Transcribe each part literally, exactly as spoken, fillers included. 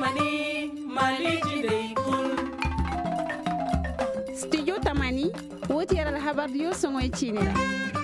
Tamani Maliji dai kul. Studio Tamani wote yara habar yo songoy chinira.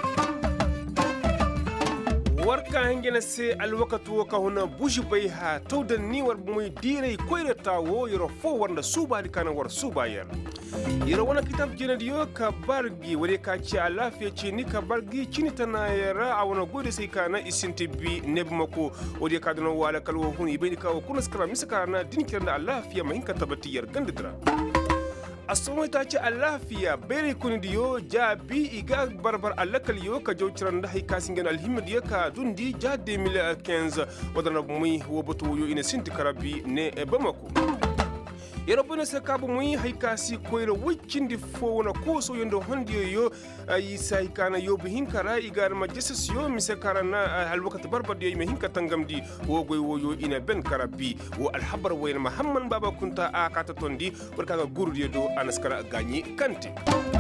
warka hangena se alwakatu waka huna bushi bai ha taudan ni war bumai dire koyre tawo yoro fo wanda suba di kana war suba yar yoro wana kitab jena diyo ka bargi wale ka ci alafiya ci ni ka bargi cini tana yara a wana gode sai kana isinti bi neb mako wadi ka dano wala kalwo huni bai ni kawo kuna skara misaka na din kiran da alafiya mahinka tabati yar gandidra asomai ta ce alafiya bere kuni diyo ja bi iga barbar alakal yo ka jawciran da haika singen alhimid ya ka dundi ja de mille quinze wadana mui woboto yo ina sinti karabi ne bamako yero bana sakabu mui haika si koyro wicin di fo na ko so yondo hondiyo yo yi sai kana yo bihin kara igar majesis yo mise karana hal wakat barbar yo mehin ka tangamdi wo goy wo yo ina ben karabi wo alhabar wayna muhammad baba kunta a kata tondi warka gurdiyo do anaskara ganyi kanti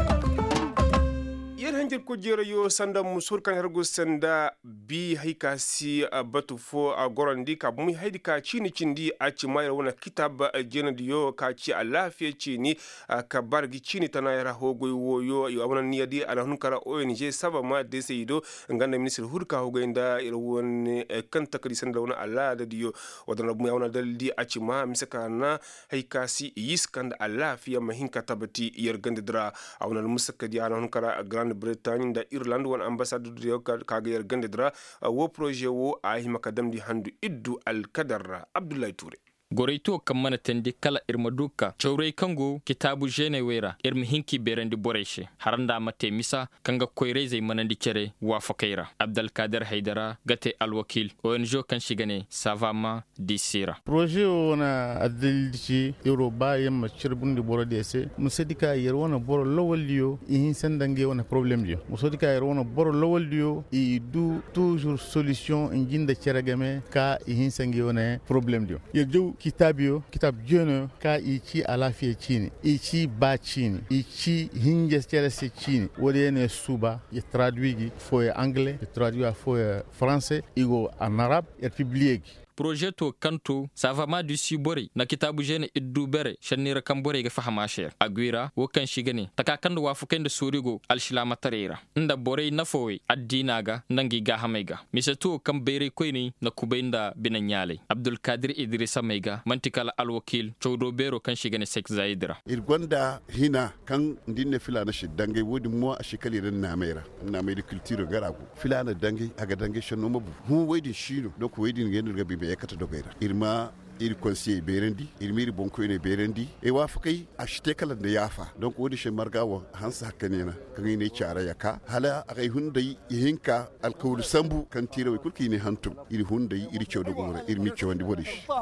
yer hanjir ko jero yo sanda musur kan hergo sanda bi haika si batu fo a gorandi ka bumi haidi ka chini chindi a ci mayar wana kitab jena diyo ka ci alafiya chini ka bargi chini tana yara hogo yo yo yo abana niya di ana hunkara O N G saba ma de seido nganda minister hurka hogo inda ira woni kanta kadi sanda wana ala da diyo wadana bumi wana daldi a ci ma misaka na haika si yiskanda alafiya mahinka tabati yer gandidra awna musaka di ana hunkara Grande Bretagne da Ireland wan ambassade do kaga yer gandidra wo projet wo a himakadam di handu iddu al kadar Abdoulaye Touré goreito kam mana tendi kala irma duka chawrey kango kitabu jene wera irma hinki berendi boreshe haranda mate misa kanga koyreze manandi cere wa fakaira Abdul Kader Haidara gate al wakil O N G kan shigane savama disira projet ona adilci Europa yamma chirbundi borodi ese musedika yer wona boro lowalio ihin sendange wona problem dio musedika yer wona boro lowalio i du toujours solution injinda ceregame ka ihin sengi wona problem dio yeju kitabio kitab jono ka ichi alafiya chini ichi ba chini ichi hinje cerese chini wole ne suba ye traduigi fo e anglais ye traduigi fo e français igo en arabe et publié projeto kanto savama du sibori na kitabu jene iddu bere shanira kambore ga fahama sher agwira wo kan shigane taka kando wa fukende surigo alshilama tarera nda bore na fowe addinaga nangi ga hamega miseto kam bere koyni na kubenda binanyale Abdul Kadir Idrissa Mega mantikala alwakil chowdo bero kan shigane sek zaidra irgonda hina kan dinne filana shi dange wodi mo a shikali ren namera na mai culture garago filana dange aga dange shono mabu hu wodi shino donc wodi ngene gabi yakata dogaira irma ir conseiller berendi ir miri bonko ene berendi e wafa kai ashite kala da yafa donc wodi she margawa hansa hakanena kan ne cara yaka hala akai hundai yihinka alkawul sambu kan tirawi kulki ne hantum ir hundai ir cewdo gore ir mi cewandi wodi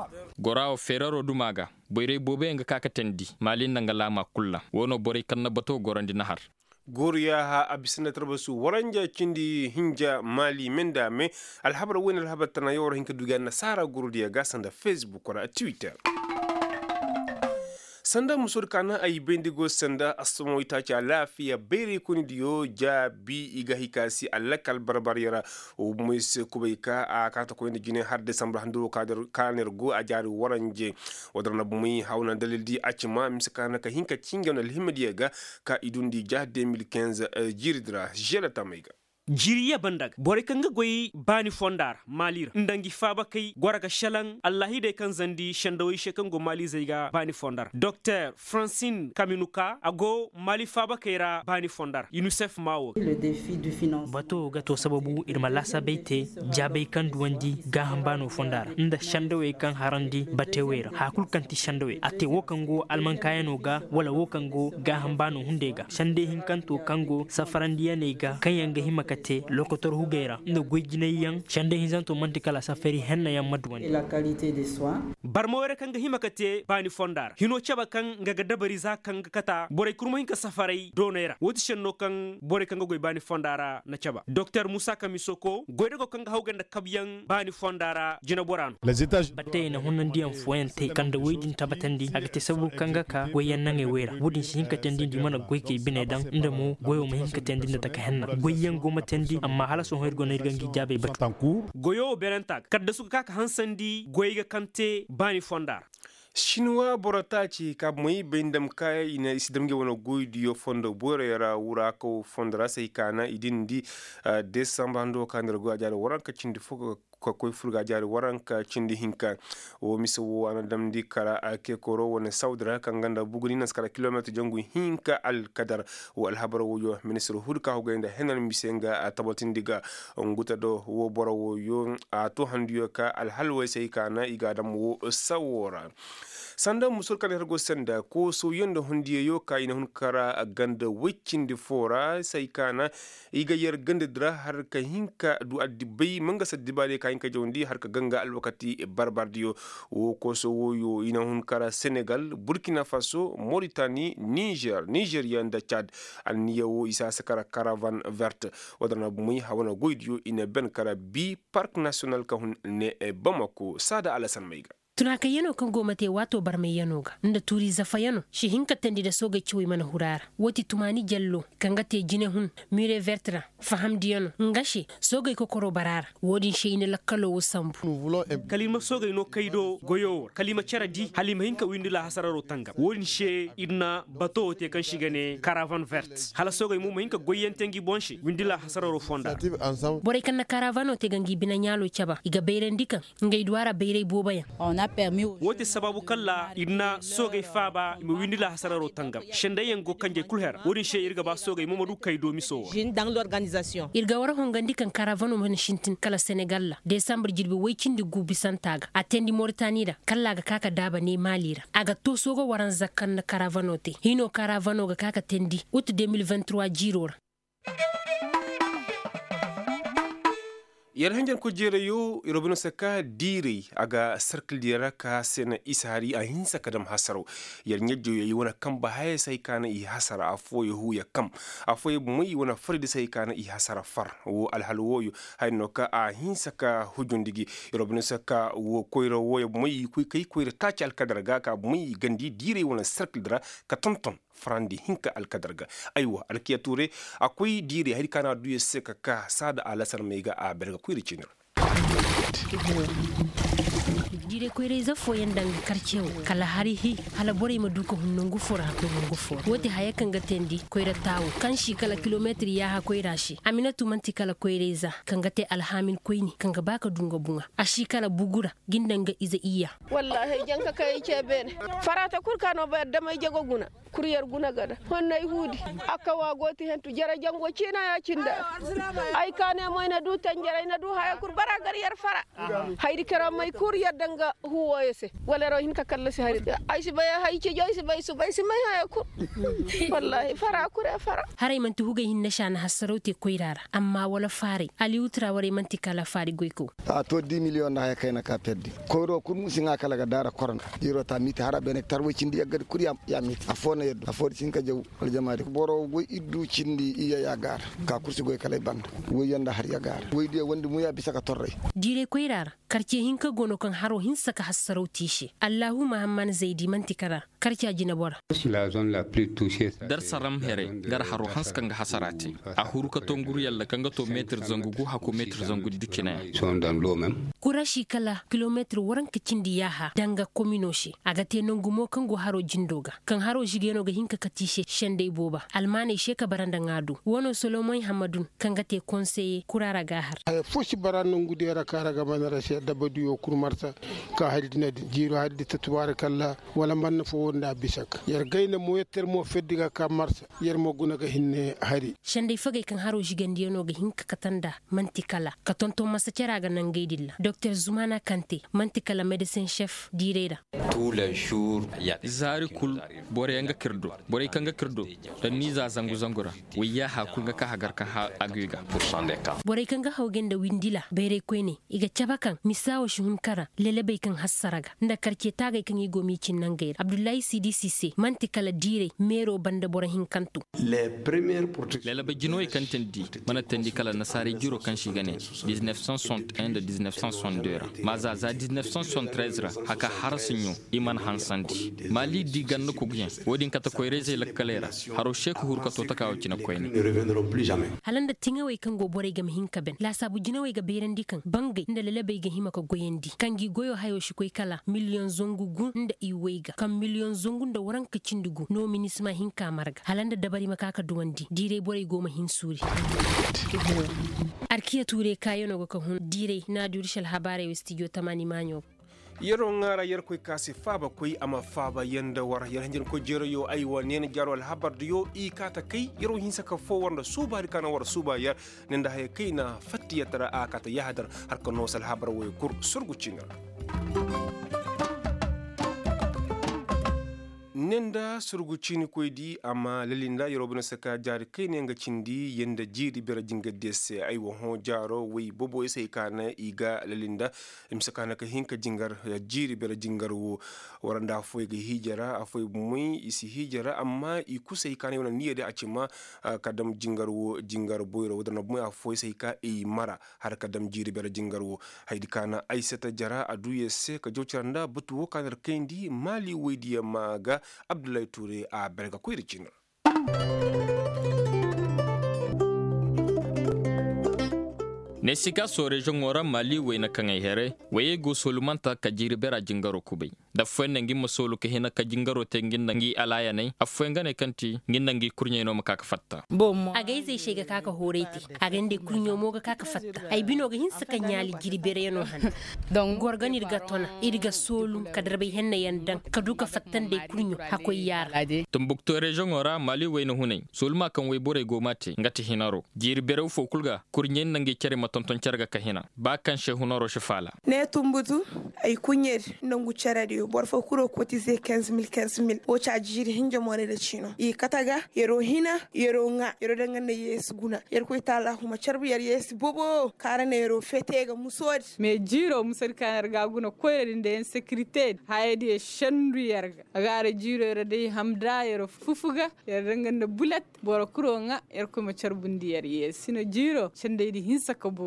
gorao feraro dumaga boyre bobe nga kakatendi malin nga lama kulla wono bore kan bato gorandi nahar goriya ha abisina tarbasu waranja kindi hinja mali menda me alhabar wani alhabar tana yawar hinka duga nasara gurdiya gasan da Facebook wala Twitter sanda musur kana ay bendigo sanda asomo itaci lafiya bere kuni diyo ja bi iga hikasi alakal barbar yara o mus kubayka a kata ko inde jine har december handuro kadar kaner go a jari waranje wadarna bumi hawna dalil di acima miskana ka hinka cingana alhimdiya ga ka idundi ja deux mille quinze jiridra jela tamaiga jiriya bandag bore kanga goyi bani fondar malir ndangi faba kai gwaraga shalan allahi de kan zandi shandawi shekan go mali zaiga bani fondar Docteur Francine Kaminuka ago mali faba kaira bani fondar UNICEF mawo le défi du financement bato gato sababu irma lasa beite jabe kan duwandi ga hambano fondar nda shandawe kan harandi batewera hakul kanti shandawe ate wokango alman kayano ga wala wokango ga hambano hundega shande hinkanto kango safarandiya ne ga kanyanga himaka te lokotor hugera ndo gwejine yang shande hinzanto mantikala safari henna ya madwani la qualité des soins barmoere kanga himakate bani fondar hino chaba kan ngaga dabari za kanga kata bore kurmo hinka safarai donera woti shenno kan bore kanga goy bani fondara na chaba Docteur Musa Kamisoko goyde go kanga hawganda kabyan bani fondara jina borano les étages batte na honan diam fuente kanda weydin tabatandi agate sabu kanga ka goyen nange wera wodin hinka tendi di mana goyke binedan ndamo goyo mo hinka tendi na taka henna goyen go tendi amma hala so hoyr gonay gangi jabe bat goyo berentak kadda suka kaka hansandi goyga kante bani fondar Shinwa borata ci ka mai bindam kai ina isidamge wana goidiyo fondo borera wura ko fondra sai kana idin di uh, December ndo kanir go ajare waranka cindi fuko ko koy furga jari waranka cindi hinka o miso wana damdi kara ake koro wona saudra kan ganda buguni nas kala kilometer jongu hinka al kadar o al habara wo yo ministre hudka ho ganda henan misenga tabotindiga nguta do wo boro wo yo a to handiyo ka al halwa sai kana igadam wo sawora sanda musul kan hergo sanda ko so yonda hundiye yo ka ina hun kara ganda wicindi fora sai kana iga yer ganda dra har ka hinka du addi bay manga sa dibale ka hinka jondi har ka ganga al wakati barbardiyo o ko so woyo ina hun kara Senegal, Burkina Faso, Mauritanie, Niger, Nigeria da Chad al niyawo isa sakara caravan verte wadana muy hawana goidiyo ina ben kara bi park national ka hun ne Bamako sada alasan maiga tunaka yano kan gomate wato barme yano ga nda turi zafa yano shi hinka tandi da soga ciwi mana hurara wati tumani jallo kanga te jine hun mire vertra faham diyano ngashi soga ko koro barara wodin shi ina lakkalo wasambu kalima soga no kaido goyo kalima charadi halima hinka windila hasararo tanga wodin she idna bato te kan shigane caravan vert hala soga mu hinka goyentengi bonshi windila hasararo fonda bore kan na caravano te gangi bina nyalo chaba iga beire ndika ngai duara beire bobaya wote sababu kala idna soga faba mi windila hasararo tangam shendayen go kanje kulhera wodin she irga ba soga momadu kaido miso jin dans l'organisation irga wara hongandi kan caravano man shintin kala Senegal la December jirbi waycindi gubi santaga atendi Mauritania da kala ga kaka daba ne malira aga to soga waran zakkan na caravano te hino caravano ga kaka tendi ut deux mille vingt-trois jirora yar hanjan ko jere yo irobino saka diri aga circle dira ka sena isari a hinsa kadam hasaro yar nyejjo yi wona kamba haye sai kana i hasara afo yo hu ya kam afo yo muy wona fardi sai kana i hasara far wo alhalwo yo hayno ka a hinsa ka hujundigi irobino saka wo koyro wo yo muy kuy kay koyro taci alkadarga ka muy gandi diri wona circle dira ka tonton frandi hinka alkadarga aywa alkiya ture akwai diri hari kana duye seka ka sada alasar mega a berga kuiri chinir dire ko reza foyen dang karcewo kala hari hi hala bore ma duko hunnungu fora ko nungu fora wote haya kanga tendi ko ira tawo kanshi kala kilometri ya ha ko irashi aminatu manti kala ko reza kanga te alhamin koini kanga baka dunga bunga ashi kala bugura gindanga iza iya wallahi janka kay ceben farata kurkano ba dama jago guna kuriyar guna gada honnay hudi aka wa goti hentu jara jango cina ya cinda ay kane moyna du tanjara ina du haya kur baragar yar fara haydi karam may kuriyar danga huwa yese wala ro hinka kala si hari ay si baya hay ci joy si bay su bay si may haya kur wallahi fara kure fara haray man tuhuga hinna shana hasaroti koirara amma wala fari ali utra wari man tikala fari goyko a to dix million na haya kayna ka peddi koyro kun musinga kala ga dara korona iro ta miti hara bene tarwo cindi yagad kuriyam ya miti afona yeddo afodi cinka jaw wal jamaade boro go iddu cindi iya ya gar ka kursi goy kala banda wo yanda har ya gar wo de wonde mu ya bisaka torre dire koirara karce hinka gono kan haro hinsa ka hasaroti shi allahumma hamman zaidi man tikara karce jina bora la zone la plus touchée dar saram here gar haro hanskan ga hasarati a huruka tonguru yalla kanga to meter zangu gu hako meter zangu dikina son dans l'eau même kurashi kala kilometer waran kicindi yaha danga kominoshi agate nongumo kango haro jindoga kan haro jigeno ga hinka katishe shende boba almane sheka baranda ngadu wono solomon hamadun kanga te conseiller kurara gahar ay foshi barano ngudera kara ga manara she dabadiyo kurmarsa ka hadina jiro haddi tabarakallah wala man fo wonda bisak yar gayna mo yetter mo feddiga ka marsa yar mo guna ga hinne hari shende fage kan haro jigandiyeno ga hinka katanda mantikala ka tonto masa ceraga nangaydilla docteur Zoumana Kanté mantikala médecin chef direda tous les jours ya zari kul bore yanga kirdo bore kanga kirdo dan ni za zangu zangura wiya ha kunga ka hagar ka ha aguiga pourcent des cas bore kanga hawgenda windila bere koyne iga chabakan misawo shun kara lelebe kan hassaraga nda karce taga kan igo mi cin nangaira Abdoulaye Sidi Cissé mantikala dire mero banda bore hin kantu les premières protections lelebe jinoy kantendi mana tendi kala nasari jiro kan shigane dix-neuf cent soixante et un de dix-neuf cent soixante-deux maza za dix-neuf cent soixante-treize ra haka harasinyo iman hansandi mali digan ko gyen wodi gin kata koyreze la kalera haro sheku hurka to takaw cina koyni halanda tingawe kan go bore gam hinka ben la sabu jinawe ga berendi kan bangai inda lalabe ga hima ka goyendi kangi goyo hayo shi koy kala million zongu gun inda iwega kan million zongu da waran ka cindugu no minisma hinka marga halanda dabari makaka duwandi dire bore goma hin suri arkiya ture kayo no ga hun dire na durishal habare westijo tamani manyo yero ngara yer koy kasi faba koy ama faba yenda war yer hanjin ko jero yo ay won nen jarwal habar yo i kata kay yero hinsa ka fo wonda suba ri kana war suba yer nenda hay kayna fatti yatara akata yahdar har ko nosal habar way kur surgu cinga nenda surgu cini koy di ama lelinda yorobuna saka jari kayne nga cindi yenda jiri bera jinga desse ay wo ho jaro wi bobo ese kana iga lelinda imsakana ka hinka jingar jiri bera jingar wo waranda foy ga hijara afoy muy isi hijara amma i kusay kana wona niyade acima kadam jingar wo jingar boyro wadana muy afoy say ka e mara har kadam jiri bera jingar wo haydi kana aisata jara aduye se ka jociranda butu wo kanar kendi mali weydiya maga Abdoulaye Touré a Belga Koyricina. Nesika so region ora Mali wena kangai here waye go solumanta kajiri bera jingaro kubai da fenne ngi masolu ke hena kajingaro tengin nangi alaya ne afwenga ne kanti ngin nangi kurnye no makaka fatta bom agaize shega kaka horeti agande kurnyo moga kaka fatta ay bino ga hinsa kanyali jiri bere no han donc gorgani irga tona irga solu kadarbe henna yandan kaduka fattande kurnyo hakoy yar tumbukto region ora Mali wena hunay soluma kan way bore go mate ngati hinaro jiri bere fo kulga kurnye nangi kere tonton carga kahina ba kan shehunoro shifala ne tumbutu ay kunyer nangu charadio bor fo kuro cotiser quinze mille quinze mille o cha jiri hinja more da chino i kataga yero hina yero nga yero danga ne yes guna yer ko tala huma charbu yer yes bobo karane yero fetega musod me jiro musar kanar ga guna koyre de sécurité haydi shandu yerga agare jiro yer de hamda yero fufuga yer danga ne bulat bor kuro nga yer ko ma charbu ndi yer yes sino jiro chande di hinsa ko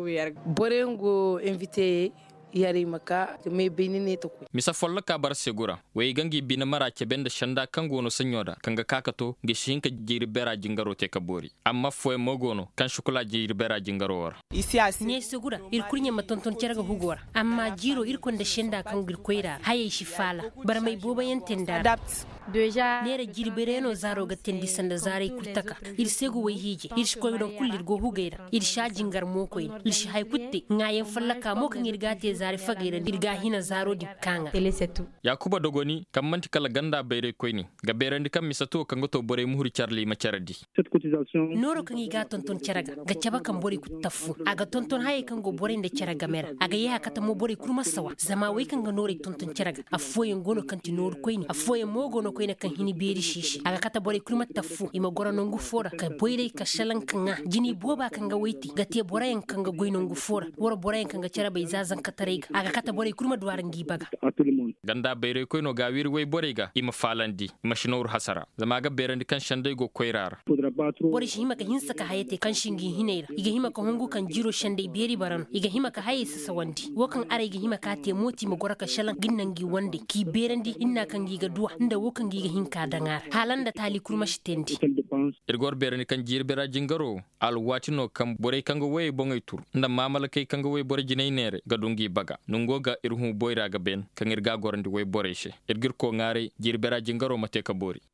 borengo invité yari maka me benine to ko misa folla ka bar segura way gangi bina mara ke benda shanda kango no sanyoda kanga kakato gishinka jiri bera jingaro te kabori amma foy mogono kan shukula jiri bera jingaro war isi asi ne segura ir kurnya matonton cerga hugora amma jiro ir konde shenda kan gir koira haye shi fala bar mai boba yentenda adapt deja nere jiri bereno zaro ga tendi sanda zare kurtaka ir segu way hije ir shkoy don kullir go hugeira ir sha jingar moko ir shi hay kutte ngayen fallaka mo kan irgate zare fagira irga hina zaro di kanga telesetu yakuba dogoni kam manti kala ganda bayre koyni ga berandi kam misato kan goto bore muhuri charli ma charadi noro kan iga tonton charaga ga chaba kan bore kutafu aga tonton haye kan go bore nde charaga mera aga yaha kata mo bore kurma sawa zama way kan ga nore tonton charaga afoye ngono kan ti nor koyni afoye mo gono koyna kan hini beri shishi aga kata bore kurma tafu ima gora nongu fora ka boyre ka shalan kan jini boba kan ga wayti ga te borayen kan ga goy nongu fora woro borayen kan ga charaba izazan katare aga kata bore kurma duwaran gibaga ganda bayre koyno ga wir way borega ima falandi ima shinor hasara zama ga berandi kan shande go koyrara bore shi hima ka hinsa ka hayete kan shingi hineira iga hima ka hongu kan jiro shande beri baran iga hima ka haye sasa wandi wokan are iga hima ka te moti magora ka shalan ginnangi wande ki berandi inna kan giga duwa inda wokan giga hinka dangar halanda tali kurma shitendi irgor berani kan jirbera jingaro al watino kam bore kango way bongay tur nda mamala kay kango way bore jinay nere gadungi baga nungoga irhu boyra ga ben kan irga gorandi way boreshe irgir ko ngare jirbera jingaro mate ka bori